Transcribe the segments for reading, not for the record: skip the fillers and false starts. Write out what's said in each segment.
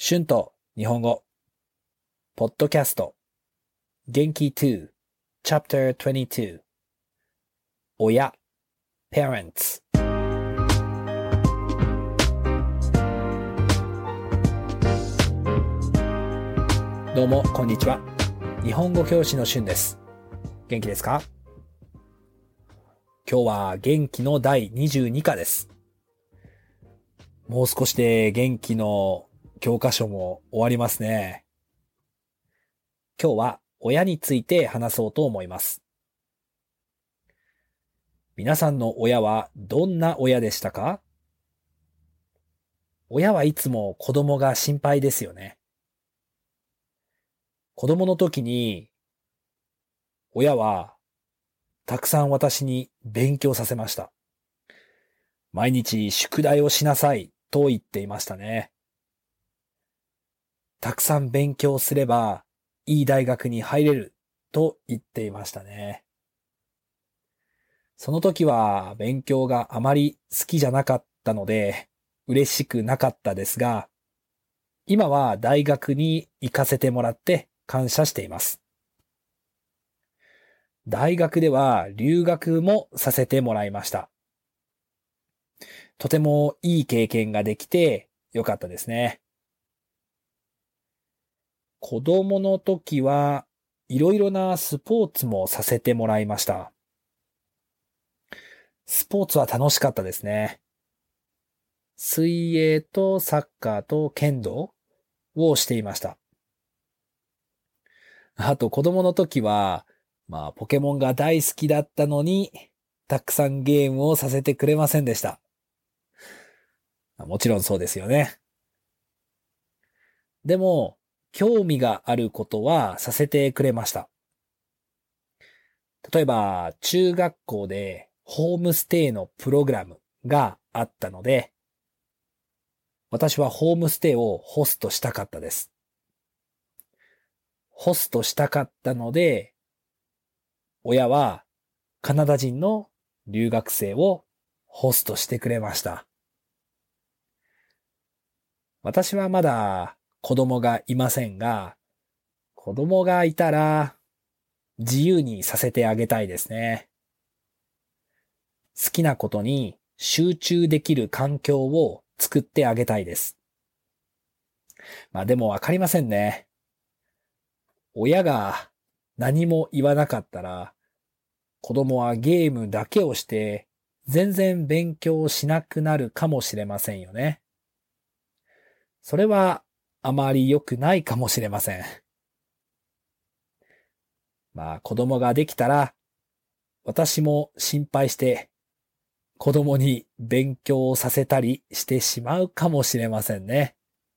春と日本語ポッドキャスト元気2 Chapter 22親 Parents。 どうもこんにちは。日本語教師の春です。元気ですか？今日は元気の第22課です。もう少しで元気の教科書も終わりますね。今日は親について話そうと思います。皆さんの親はどんな親でしたか？親はいつも子供が心配ですよね。子供の時に親はたくさん私に勉強させました。毎日宿題をしなさいと言っていましたね。たくさん勉強すればいい大学に入れると言っていましたね。その時は勉強があまり好きじゃなかったので嬉しくなかったですが、今は大学に行かせてもらって感謝しています。大学では留学もさせてもらいました。とてもいい経験ができてよかったですね。子供の時はいろいろなスポーツもさせてもらいました。スポーツは楽しかったですね。水泳とサッカーと剣道をしていました。あと子供の時は、ポケモンが大好きだったのに、たくさんゲームをさせてくれませんでした。もちろんそうですよね。でも、興味があることはさせてくれました。例えば、中学校でホームステイのプログラムがあったので、私はホームステイをホストしたかったです。ホストしたかったので、親はカナダ人の留学生をホストしてくれました。私はまだ子供がいませんが、子供がいたら自由にさせてあげたいですね。好きなことに集中できる環境を作ってあげたいです。でもわかりませんね。親が何も言わなかったら、子供はゲームだけをして全然勉強しなくなるかもしれませんよね。それはあまり良くないかもしれません。子供ができたら、私も心配して子供に勉強をさせたりしてしまうかもしれませんね。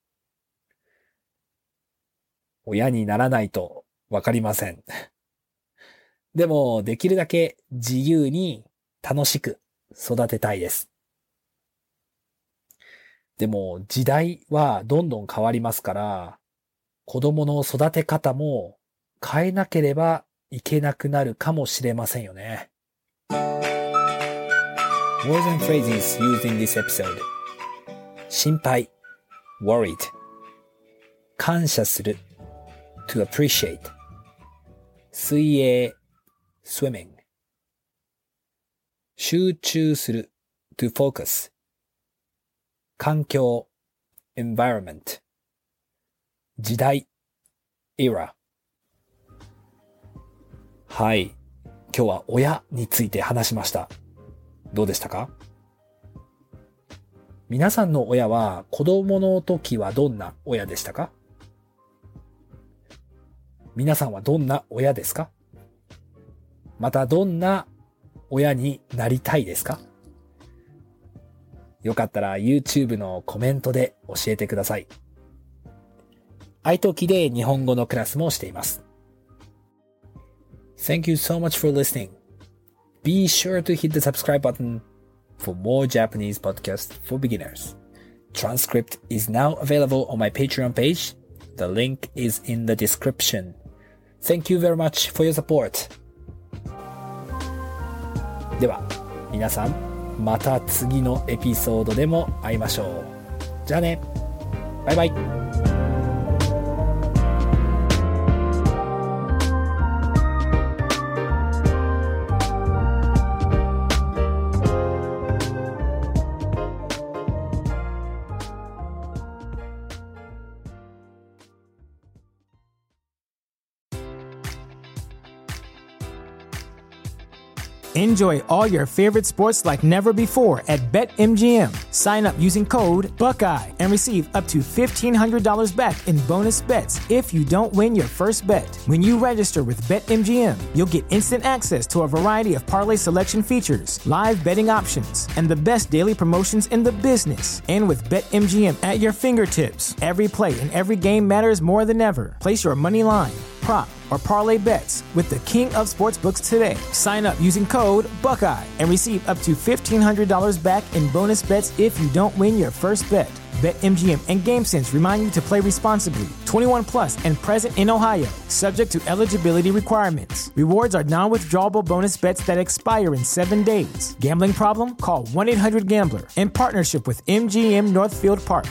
親にならないとわかりません。でも、できるだけ自由に楽しく育てたいです。でも、時代はどんどん変わりますから、子供の育て方も変えなければいけなくなるかもしれませんよね。Words and phrases used in this episode. 心配 worried 感謝する to appreciate 水泳 swimming 集中する to focus 環境 environment 時代 era。 はい、今日は親について話しました。どうでしたか？皆さんの親は子供の時はどんな親でしたか？皆さんはどんな親ですか？またどんな親になりたいですか？よかったら YouTube のコメントで教えてください。iTalki で日本語のクラスもしています。Thank you so much for listening. Be sure to hit the subscribe button for more Japanese podcasts for beginners. Transcript is now available on my Patreon page. The link is in the description. Thank you very much for your support. では、皆さん、また次のエピソードでも会いましょう。じゃあね。バイバイ。 Enjoy all your favorite sports like never before at BetMGM. Sign up using code Buckeye and receive up to $1,500 back in bonus bets if you don't win your first bet. When you register with BetMGM, you'll get instant access to a variety of parlay selection features, live betting options, and the best daily promotions in the business. And with BetMGM at your fingertips, every play and every game matters more than ever. Place your money line, prop, or parlay bets with the king of sportsbooks today. Sign up using code Buckeye and receive up to $1,500 back in bonus bets if you don't win your first bet. BetMGM and GameSense remind you to play responsibly. 21 plus and present in Ohio, subject to eligibility requirements. Rewards are non-withdrawable bonus bets that expire in 7 days. Gambling problem? Call 1-800-GAMBLER. In partnership with MGM Northfield Park.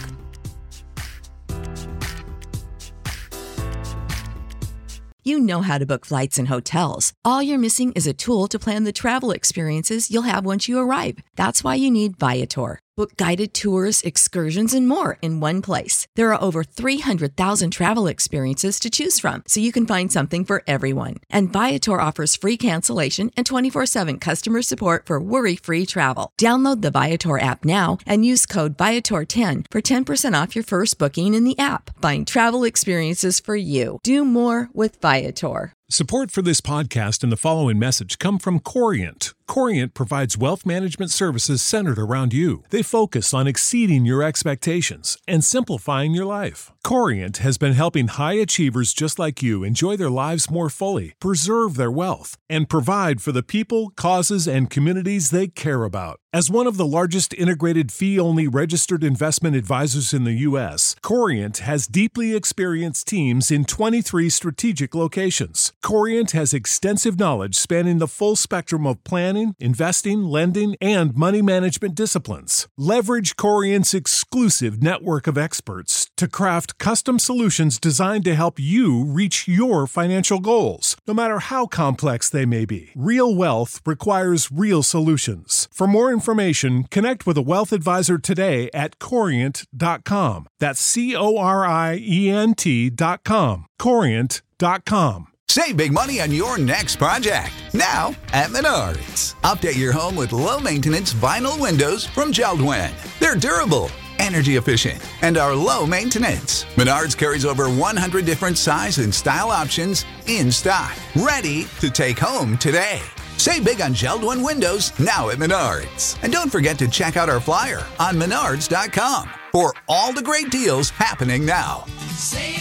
You know how to book flights and hotels. All you're missing is a tool to plan the travel experiences you'll have once you arrive. That's why you need Viator. Book guided tours, excursions, and more in one place. There are over 300,000 travel experiences to choose from, so you can find something for everyone. And Viator offers free cancellation and 24/7 customer support for worry-free travel. Download the Viator app now and use code Viator10 for 10% off your first booking in the app. Find travel experiences for you. Do more with Viator. Support for this podcast and the following message come from Corient. Corient provides wealth management services centered around you. They focus on exceeding your expectations and simplifying your life. Corient has been helping high achievers just like you enjoy their lives more fully, preserve their wealth, and provide for the people, causes, and communities they care about. As one of the largest integrated fee-only registered investment advisors in the U.S., Corient has deeply experienced teams in 23 strategic locations. Corient has extensive knowledge spanning the full spectrum of planning, investing, lending, and money management disciplines. Leverage Corient's exclusive network of experts to craft custom solutions designed to help you reach your financial goals, no matter how complex they may be. Real wealth requires real solutions. For more information, connect with a wealth advisor today at Corient.com. That's Corient.com. Corient.com. Save big money on your next project, now at Menards. Update your home with low-maintenance vinyl windows from JELD-WEN. They're durable, energy efficient, and are low maintenance. Menards carries over 100 different size and style options in stock, ready to take home today. Save big on JELD-WEN windows now at Menards. And don't forget to check out our flyer on Menards.com for all the great deals happening now. Save